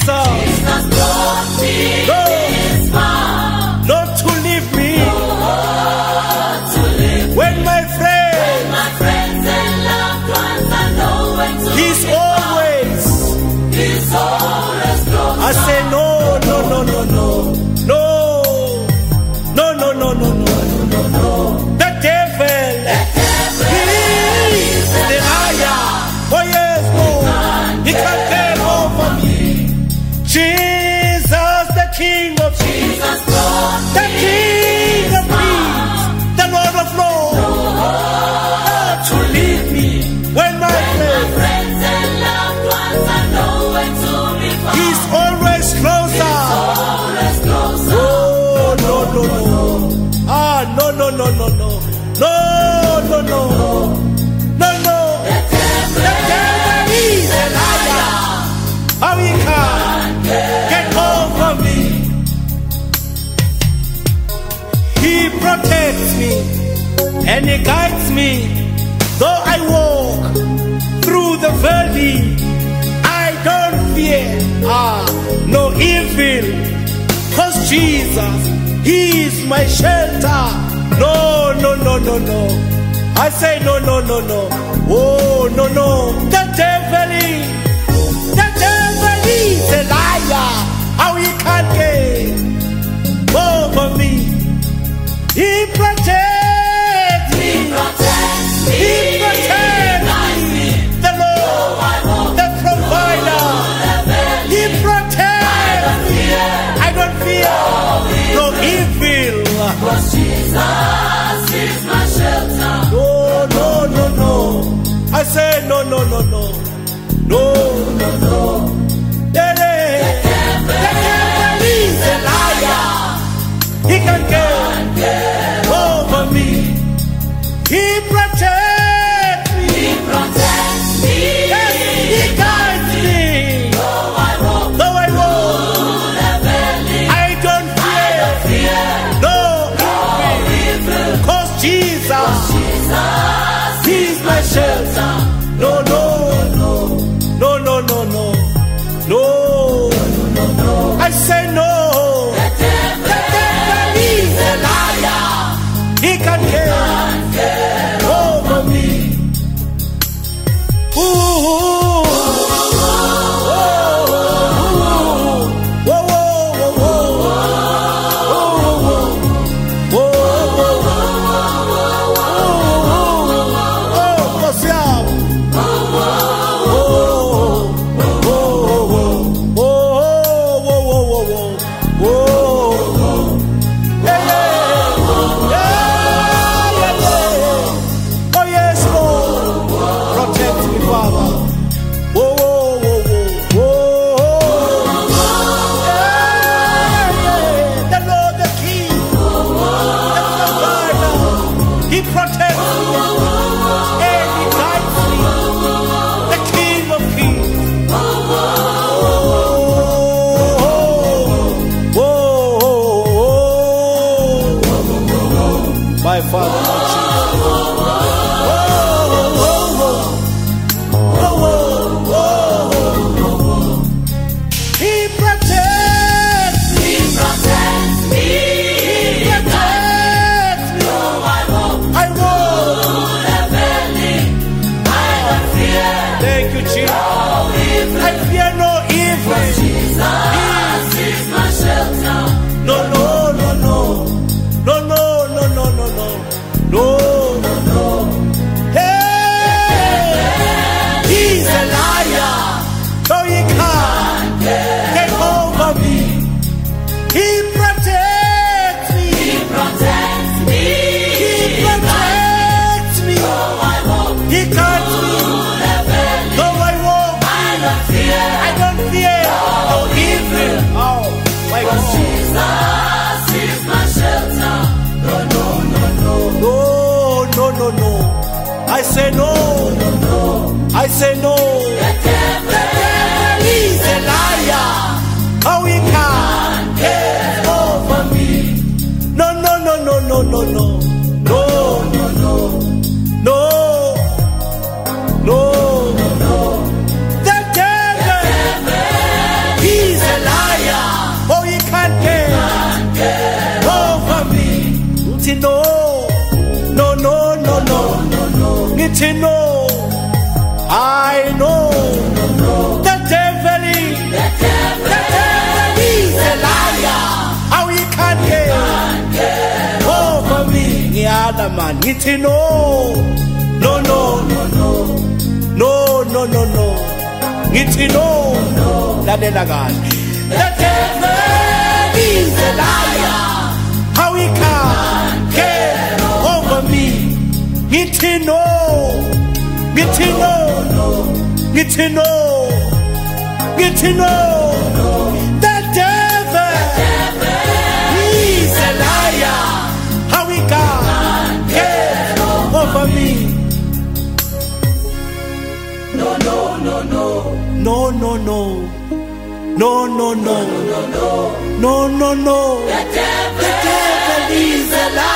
Jesus brought me this far. Not to leave me. To live When my friends, my friends and loved ones are nowhere to He's be always. found. He's always close. I say no, no, no, no, no, no, no, no, no, no, no. The devil, he's the liar. Oh yes, no, he can't get over me. Jesus, the King of Kings, Jesus brought the King of Kings, the Lord of Lords, not to leave me when my friends, friends and loved ones are nowhere to be found. He's always closer. Always closer. Oh, no, no, no. Ah, no, no, no, no, no. No, no, no. No, no. The devil is a liar. How he can get over me. He protects me and he guides me. Though I walk through the valley, I don't fear no evil. 'Cause Jesus, He is my shelter. No, no, no, no, no. I say no, no, no, no. Oh, no, no. The devil is a liar. How he can't get over me. He protects me. He protects me. The Lord, the provider. He protects me. I don't fear no evil. 'Cause Jesus is my shelter. No, no, no, no. I say no, no, no, no. No, no, no. The devil is a liar. He can get over me. He protects me. He protects me. Yes, he guides me. Though I walk Though I walk, through the valley, I don't fear no evil. 'Cause Jesus, He's my shelter. No, no, no, no, no, no, no, no, no. I say no. The devil is a liar. He can get over me. Ooh. My Father, Lord Jesus. He protects me. He protects me. He protects me. Though I walk I walk. through the valley, I don't fear Thank you, Jesus. no evil. I fear no evil. Jesus is my shelter. No, no, no, no. No, no, no, no, no, no. No, no, no. Hey! He's a liar. So he can't get over me. He protects me. He protects me. He protects me. Though I walk He guides me. through the valley, Though I walk, I don't fear I don't fear no evil. Oh, my God. Jesus is my shelter. No, no, no, no. No, no, no, no. I say no. No, no. I say no. The devil is a liar. How he can get over me. No, no, no, no, no, no, no. No, no, no. No. No. The devil is ngithi no, no, no, no, no, ngithi no. I know the devil is a liar. How he can't get over me. Ngiyala man, ngithi no, no, no, no, no, no, no, no, no. Ngithi no, lalela kahle. The devil is a liar. How he can't get over me. Ngithi no, ngithi no, ngithi no, ngithi no. The devil is a liar. How he can't get over me. No, no, no, no, no, no, no, no, no, no, no, no, no, no. The devil is a liar.